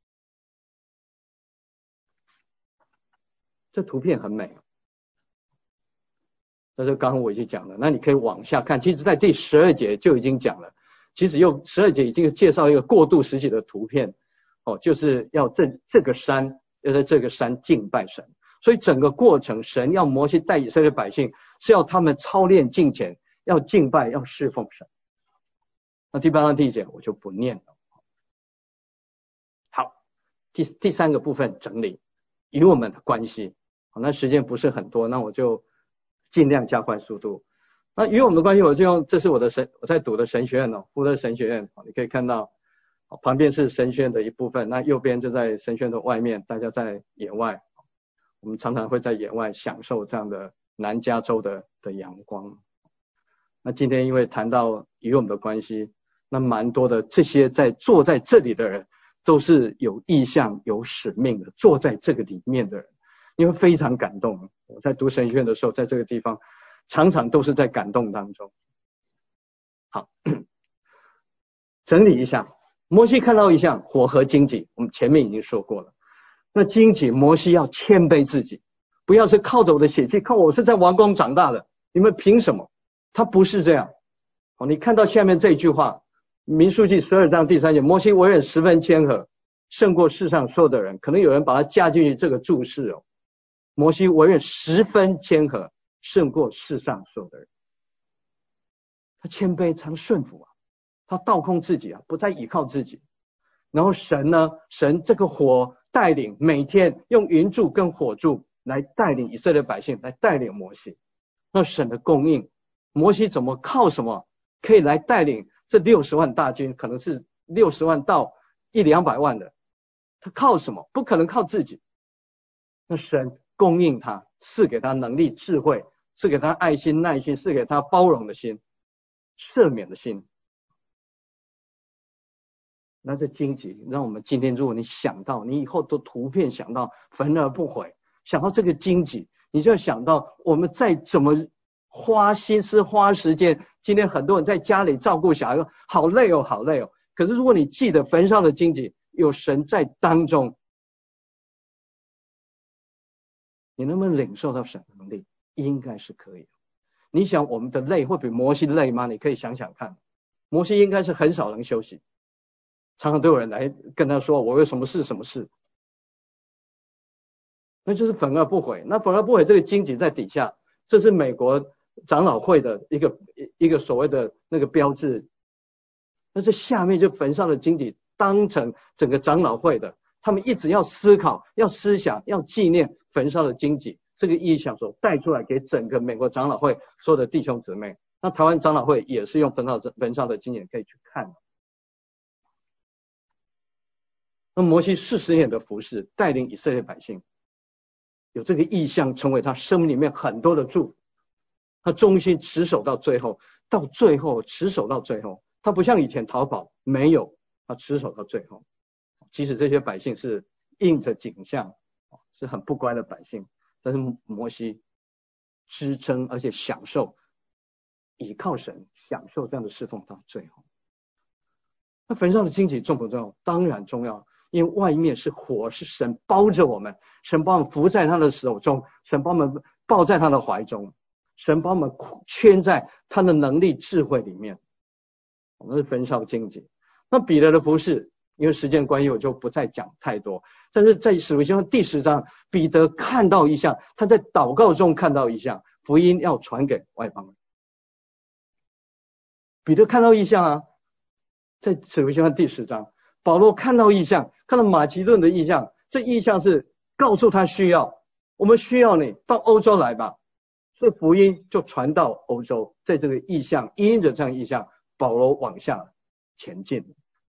这图片很美，这是刚刚我已经讲了，那你可以往下看，其实在第12节就已经讲了，其实又12节已经介绍一个过渡时期的图片，就是要这个山，要在这个山敬拜神。所以整个过程，神要摩西带以色列百姓，是要他们操练敬虔，要敬拜，要侍奉神。那第8章第1节我就不念了。好，第3个部分整理与我们的关系。好，那时间不是很多，那我就尽量加快速度。那与我们的关系，我就用，这是我在读的神学院福德神学院，你可以看到旁边是神学院的一部分，那右边就在神学院的外面，大家在野外，我们常常会在野外享受这样的南加州的阳光。那今天因为谈到与我们的关系，那蛮多的这些坐在这里的人都是有意向有使命的，坐在这个里面的人，因为非常感动。我在读神学院的时候，在这个地方常常都是在感动当中。好，整理一下，摩西看到异象，火和荆棘，我们前面已经说过了。那荆棘，摩西要谦卑自己，不要是靠着我的血气，靠我是在王宫长大的，你们凭什么？他不是这样。你看到下面这一句话，民数记12章第3节，摩西为人十分谦和，胜过世上所有的人。可能有人把它加进去这个注释摩西为人十分谦和，胜过世上所有的人。他谦卑，常顺服他倒空自己不再依靠自己。然后神呢，神这个火带领，每天用云柱跟火柱来带领以色列百姓，来带领摩西。那神的供应，摩西怎么靠什么可以来带领这60万大军？可能是60万到100-200万的，他靠什么？不可能靠自己。那神供应他，赐给他能力、智慧，赐给他爱心、耐心，赐给他包容的心、赦免的心。那这荆棘，让我们今天，如果你想到，你以后都图片想到焚而不毁，想到这个荆棘，你就要想到我们再怎么花心思花时间。今天很多人在家里照顾小孩，好累好累可是如果你记得焚烧的荆棘，有神在当中，你能不能领受到神的能力？应该是可以的。你想我们的累会比摩西累吗？你可以想想看，摩西应该是很少能休息，常常都有人来跟他说我有什么事，那就是焚而不毁。那焚而不毁这个荆棘在底下，这是美国长老会的一个所谓的那个标志。那这下面就焚烧的荆棘当成整个长老会的，他们一直要思考，要思想，要纪念焚烧的荆棘这个意象所带出来给整个美国长老会所有的弟兄姊妹。那台湾长老会也是用焚烧的荆棘，可以去看。那摩西40年的服事，带领以色列百姓，有这个意象成为他生命里面很多的柱，他忠心持守到最后，持守到最后。他不像以前逃跑，没有，他持守到最后。即使这些百姓是应着景象，是很不乖的百姓， 但是摩西支撑而且享受倚靠神，享受这样的侍奉到最后。那坟上的荆棘重不重要？当然重要，因为外面是火，是神包着我们，神把我们扶在他的手中，神把我们抱在他的怀中，神把我们圈在他的能力智慧里面。那是焚烧荆棘。那彼得的服事，因为时间关系我就不再讲太多，但是在使徒行传第10章，彼得看到异象，他在祷告中看到异象，福音要传给外邦人。彼得看到异象啊，在使徒行传第10章，保罗看到异象，看到马其顿的异象，这异象是告诉他我们需要你到欧洲来吧，所以福音就传到欧洲。在这个异象，因着这样异象，保罗往下前进。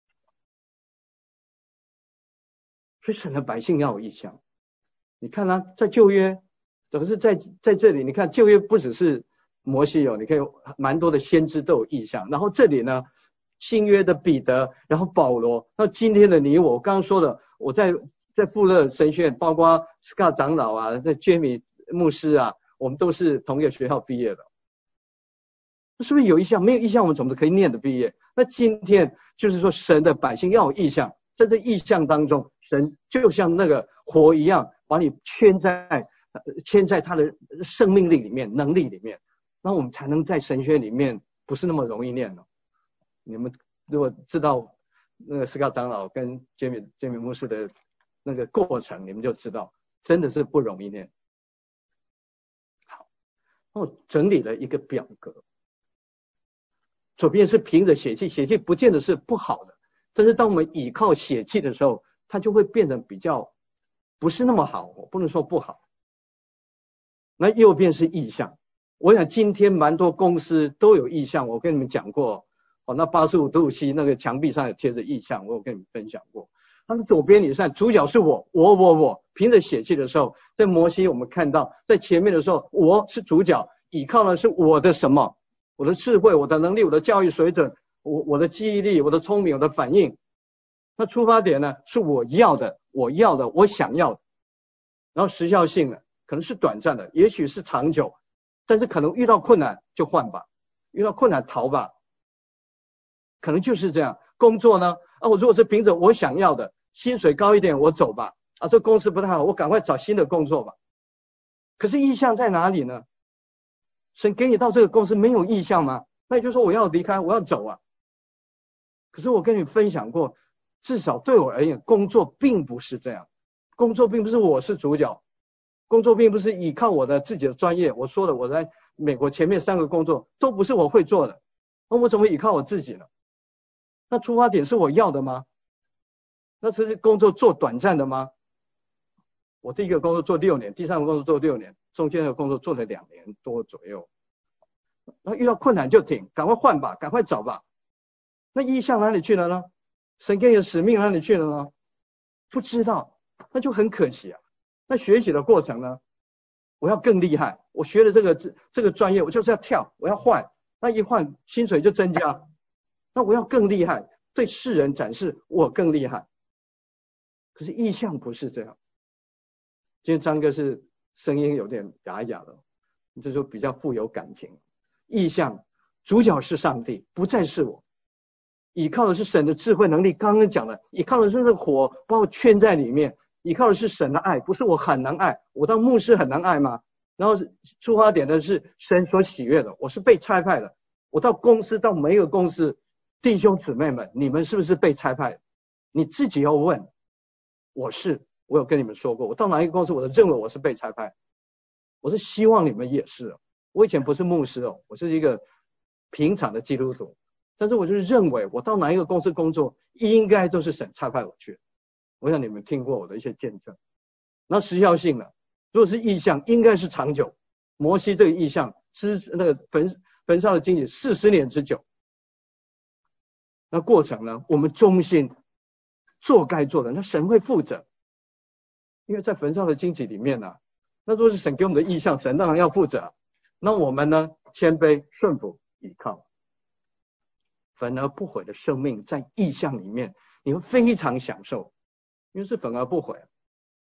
所以神的百姓要有异象。你看啊，在旧约，可是在这里，你看旧约不只是摩西有，你可以蛮多的先知都有异象。然后这里呢，新约的彼得，然后保罗，那今天的你我刚刚说的，我在富勒神学院，包括 Scott 长老啊，在 Jamie 牧师啊，我们都是同一个学校毕业的。是不是有异象？没有异象我们怎么可以念的毕业？那今天就是说神的百姓要有异象，在这异象当中，神就像那个火一样，把你牵在他的生命力里面、能力里面，那我们才能在神学里面不是那么容易念的。你们如果知道那个Scott长老跟杰米牧师的那个过程，你们就知道真的是不容易念。好，那我整理了一个表格，左边是凭着血气，血气不见得是不好的，但是当我们倚靠血气的时候，它就会变成比较不是那么好，我不能说不好。那右边是意象，我想今天蛮多公司都有意象，我跟你们讲过，那85度 C 那个墙壁上有贴着意象，我有跟你们分享过。那左边你看主角是我凭着血气的时候，在摩西我们看到在前面的时候，我是主角，倚靠的是我的什么？我的智慧，我的能力，我的教育水准，我的记忆力，我的聪明，我的反应。那出发点呢，是我要的，我想要的。然后时效性呢，可能是短暂的，也许是长久，但是可能遇到困难就换吧，遇到困难逃吧，可能就是这样。工作呢，我如果是凭着我想要的，薪水高一点我走吧，这公司不太好，我赶快找新的工作吧。可是意向在哪里呢？神给你到这个公司没有意向吗？那也就是说我要离开，我要走啊。可是我跟你分享过，至少对我而言，工作并不是这样。工作并不是我是主角，工作并不是依靠我的自己的专业。我说了，我在美国前面3个工作都不是我会做的，那我怎么依靠我自己呢？那出发点是我要的吗？那是工作做短暂的吗？我第一个工作做6年，第3个工作做6年，中间的工作做了2年多左右。那遇到困难就停，赶快换吧，赶快找吧。那意向哪里去了呢？神给你的使命哪里去了呢？不知道，那就很可惜啊。那学习的过程呢？我要更厉害，我学了这个专业，我就是要跳，我要换，那一换薪水就增加，那我要更厉害，对世人展示我更厉害。可是意向不是这样。今天张哥是声音有点哑哑的，这就比较富有感情。意向主角是上帝，不再是我，依靠的是神的智慧能力，刚刚讲的，依靠的是火把我圈在里面，依靠的是神的爱，不是我很难爱，我当牧师很难爱吗？然后出发点的是神所喜悦的，我是被差派的，我到公司，到每一个公司，弟兄姊妹们，你们是不是被差派的？你自己要问。我有跟你们说过，我到哪一个公司，我都认为我是被差派，我是希望你们也是。我以前不是牧师我是一个平常的基督徒，但是我就是认为我到哪一个公司工作，应该都是神差派我去。我想你们听过我的一些见证。那时效性呢？如果是意象，应该是长久。摩西这个意象那个焚烧的荆棘40年之久。那过程呢？我们忠心做该做的，那神会负责。因为在焚烧的荆棘里面呢，那如果是神给我们的意象，神当然要负责。那我们呢，谦卑顺服依靠，焚而不毁的生命，在意象里面你会非常享受，因为是焚而不毁。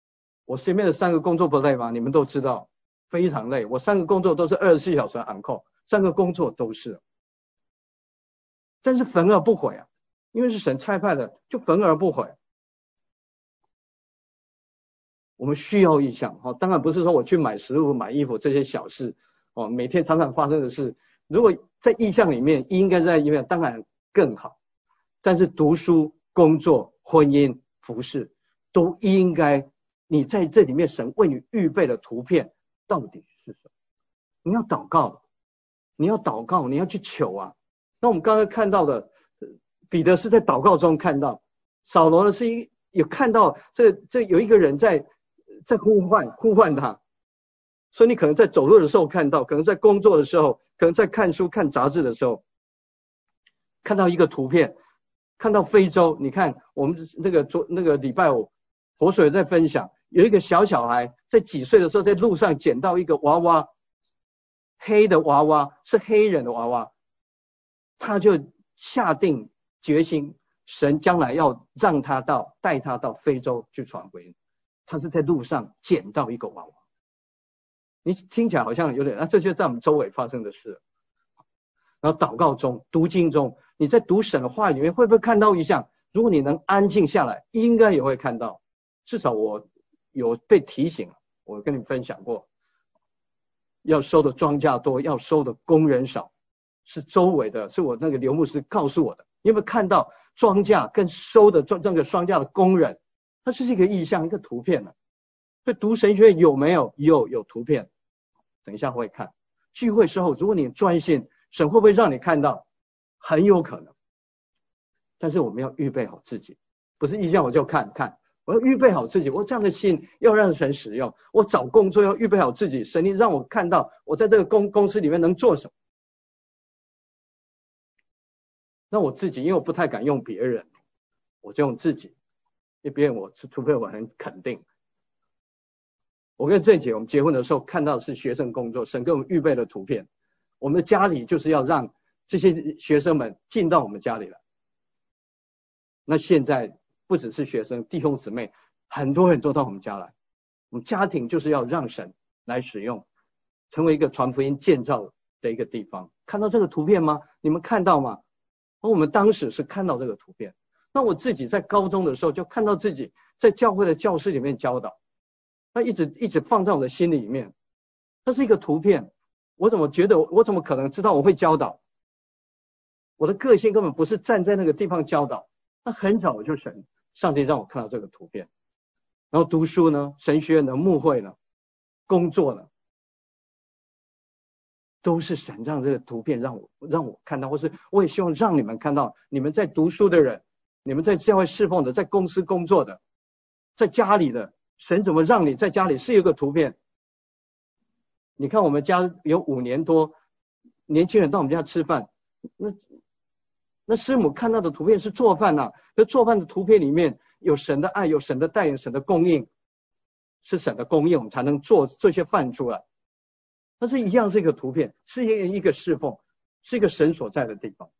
我前面的3个工作不累吗？你们都知道，非常累。我3个工作都是24小时on call，3个工作都是。但是焚而不毁啊，因为是神差派的，就焚而不毁。我们需要意向，当然不是说我去买食物、买衣服这些小事，每天常常发生的事。如果在意向里面，应该在意面当然更好。但是读书、工作、婚姻、服事，都应该你在这里面神为你预备的图片到底是什么？你要祷告，你要去求啊。那我们刚刚看到的，彼得是在祷告中看到，扫罗呢是有看到这有一个人在呼唤他，所以你可能在走路的时候看到，可能在工作的时候，可能在看书看杂志的时候，看到一个图片，看到非洲。你看我们那个礼拜5活水在分享，有一个小孩在几岁的时候在路上捡到一个娃娃，黑的娃娃，是黑人的娃娃，他就下定决心，神将来要让他带他到非洲去传福音。他是在路上捡到一个娃娃，你听起来好像有点，这就在我们周围发生的事。然后祷告中、读经中，你在读神的话里面会不会看到异象？如果你能安静下来，应该也会看到。至少我有被提醒，我跟你分享过，要收的庄稼多，要收的工人少，是周围的，是我那个刘牧师告诉我的。你有没有看到庄稼跟收的这个庄稼的工人？它是一个意象，一个图片的。所以读神学院有没有？有图片，等一下会看。聚会时候，如果你专心，神会不会让你看到？很有可能。但是我们要预备好自己，不是意象我就看，我要预备好自己。我这样的心要让神使用。我找工作要预备好自己，神你让我看到我在这个公司里面能做什么。那我自己，因为我不太敢用别人，我就用自己。因为别人除非我很肯定。我跟郑姐我们结婚的时候看到是学生工作，神给我们预备的图片。我们的家里就是要让这些学生们进到我们家里来。那现在不只是学生，弟兄姊妹很多人都到我们家来。我们家庭就是要让神来使用，成为一个传福音建造的一个地方。看到这个图片吗？你们看到吗？我们当时是看到这个图片。那我自己在高中的时候就看到自己在教会的教室里面教导，那一直放在我的心里面。它是一个图片，我怎么可能知道我会教导？我的个性根本不是站在那个地方教导。那很早我就上帝让我看到这个图片。然后读书呢，神学院呢，牧会呢，工作呢，都是神让这个图片让我看到，或是我也希望让你们看到，你们在读书的人，你们在教会侍奉的，在公司工作的，在家里的，神怎么让你在家里是有个图片。你看我们家有5年多年轻人到我们家吃饭，那师母看到的图片是做饭啊，可做饭的图片里面有神的爱，有神的带领，神的供应，是神的供应，我们才能做这些饭出来。它是一样是一个图片，是一个侍奉，是一个神所在的地方。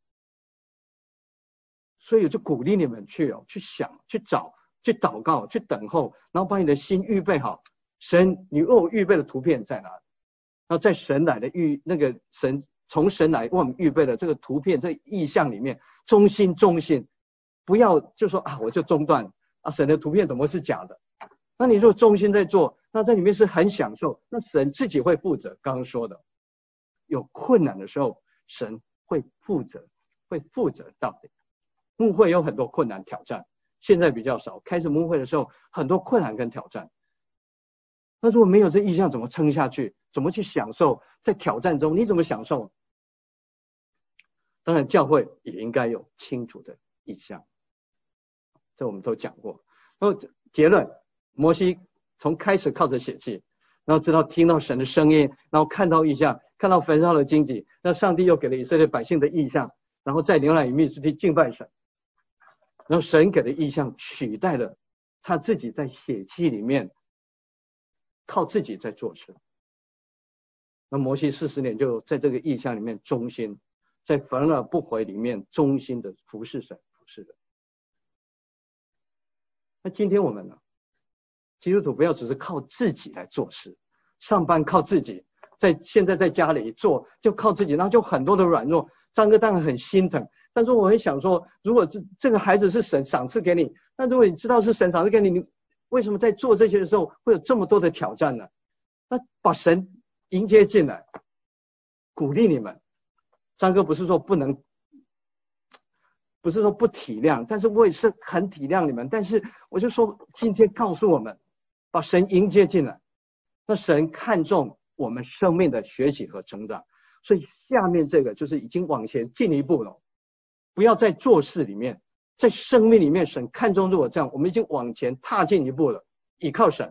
所以就鼓励你们去想，去找，去祷告，去等候，然后把你的心预备好。神，你为我预备的图片在哪里？然后在神来的神从神来为我们预备的这个图片，这个意象里面，忠心，不要就说我就中断神的图片怎么是假的？那你如果忠心在做，那在里面是很享受，那神自己会负责。刚刚说的，有困难的时候，神会负责到底。牧会有很多困难挑战，现在比较少。开始牧会的时候，很多困难跟挑战。那如果没有这意象，怎么撑下去？怎么去享受在挑战中？你怎么享受？当然，教会也应该有清楚的意象，这我们都讲过。然后结论，摩西从开始靠着血气，然后直到听到神的声音，然后看到意象，看到焚烧的荆棘，那上帝又给了以色列百姓的意象，然后在牛奶与蜜之地敬拜神。然后神给的意象取代了他自己在血气里面靠自己在做事。那摩西40年就在这个意象里面忠心，在焚而不毁里面忠心的服侍神，服侍的。那今天我们呢？ 基督徒不要只是靠自己来做事，上班靠自己，现在在家里做就靠自己，然后就很多的软弱。张哥当然很心疼，但是我会想说，如果这个孩子是神赏赐给你，那如果你知道是神赏赐给你，你为什么在做这些的时候会有这么多的挑战呢？那把神迎接进来，鼓励你们。张哥不是说不能，不是说不体谅，但是我也是很体谅你们。但是我就说，今天告诉我们，把神迎接进来，那神看重我们生命的学习和成长。所以下面这个就是已经往前进一步了，不要在做事里面，在生命里面，神看重如果这样，我们已经往前踏进一步了，依靠神。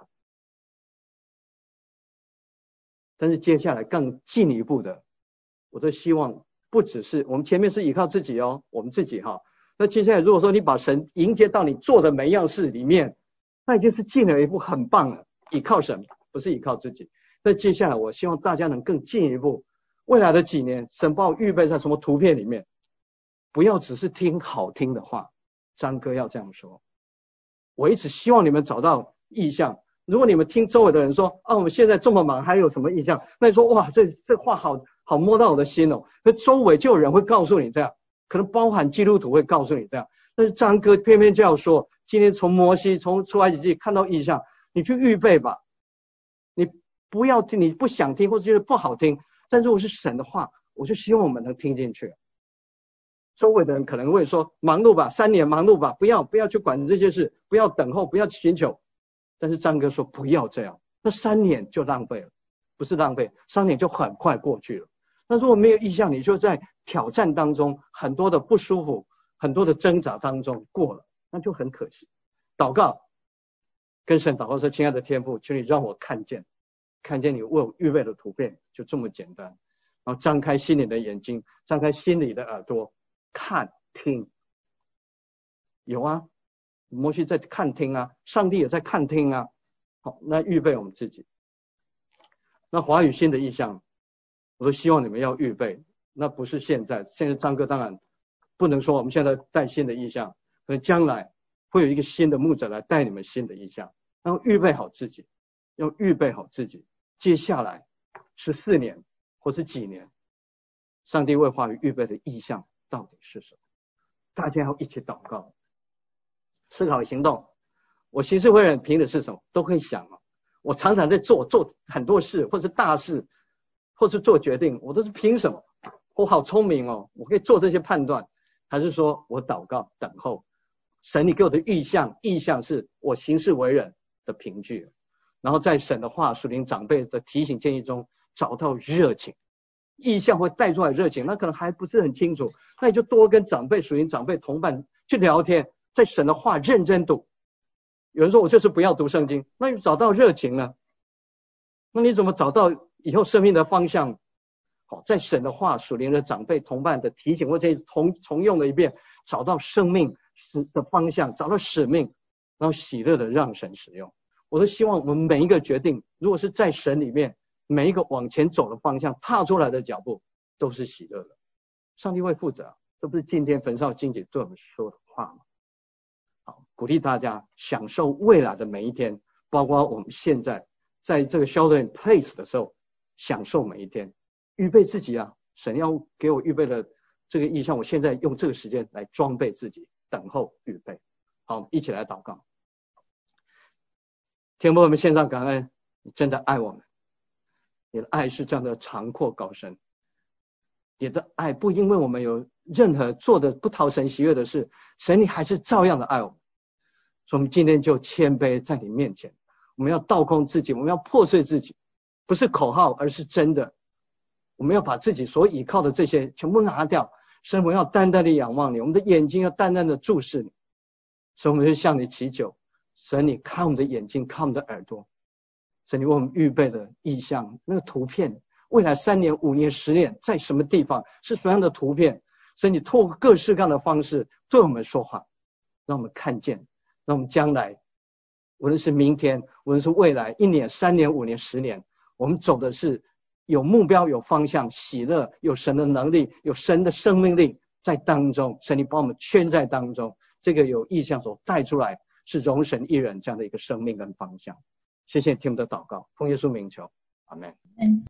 但是接下来更进一步的，我都希望不只是我们前面是依靠自己哦，我们自己哈。那接下来如果说你把神迎接到你做的每一样事里面，那已经是进了一步，很棒了。依靠神，不是依靠自己。那接下来我希望大家能更进一步，未来的几年，神把我预备在什么图片里面，不要只是听好听的话。张哥要这样说，我一直希望你们找到意向。如果你们听周围的人说我们现在这么忙还有什么意向，那你说哇这话好摸到我的心哦。那周围就有人会告诉你这样，可能包含基督徒会告诉你这样，但是张哥偏偏就要说，今天从摩西从出埃及记看到意向，你去预备吧。你不要听，你不想听或者觉得不好听，但如果是神的话，我就希望我们能听进去。周围的人可能会说忙碌吧，3年忙碌吧，不要去管这些事，不要等候，不要寻求。但是张哥说不要这样，那3年就浪费了，不是浪费，3年就很快过去了。那如果没有意向，你就在挑战当中，很多的不舒服，很多的挣扎当中过了，那就很可惜。祷告，跟神祷告说，亲爱的天父，求你让我看见你为我预备的图片，就这么简单。然后张开心里的眼睛，张开心里的耳朵，看听。有啊，摩西在看听啊，上帝也在看听啊。好，那预备我们自己。那华语新的意象，我都希望你们要预备。那不是现在张哥当然不能说我们现在带新的意象，可能将来会有一个新的牧者来带你们新的意象，然后预备好自己，要预备好自己。接下来14年或是几年，上帝为话语预备的意象到底是什么？大家要一起祷告，思考行动。我行事为人凭的是什么？都可以想啊。我常常在做很多事，或是大事，或是做决定，我都是凭什么？我好聪明哦，我可以做这些判断，还是说我祷告等候神你给我的意象是我行事为人的凭据，然后在神的话属灵长辈的提醒建议中找到热情。意象会带出来热情，那可能还不是很清楚，那你就多跟长辈属灵长辈同伴去聊天，在神的话认真读。有人说我就是不要读圣经，那你找到热情了，那你怎么找到以后生命的方向？好，在神的话属灵的长辈同伴的提醒或者重用了一遍，找到生命的方向，找到使命，然后喜乐的让神使用。我都希望我们每一个决定，如果是在神里面，每一个往前走的方向，踏出来的脚步都是喜乐的。上帝会负责，这不是今天焚烧经姐对我们说的话吗？好，鼓励大家享受未来的每一天，包括我们现在在这个 shelter in place 的时候，享受每一天，预备自己啊！神要给我预备的这个意象，我现在用这个时间来装备自己，等候预备。好，一起来祷告。天父，我们献上感恩，你真的爱我们，你的爱是这样的长阔高深，你的爱不因为我们有任何做的不讨神喜悦的事，神你还是照样的爱我们。所以我们今天就谦卑在你面前，我们要倒空自己，我们要破碎自己，不是口号，而是真的。我们要把自己所依靠的这些全部拿掉，神我要单单的仰望你，我们的眼睛要单单的注视你。所以我们就向你祈求，神你看我们的眼睛，看我们的耳朵，神你为我们预备的意象，那个图片，未来3年、5年、10年，在什么地方，是什么样的图片，神你透过各式各样的方式对我们说话，让我们看见，让我们将来，无论是明天，无论是未来1年、3年、5年、10年，我们走的是有目标、有方向、喜乐，有神的能力，有神的生命力在当中，神你把我们圈在当中，这个有意象所带出来是容神一人这样的一个生命跟方向。谢谢听我们的祷告，奉耶稣名求，阿们。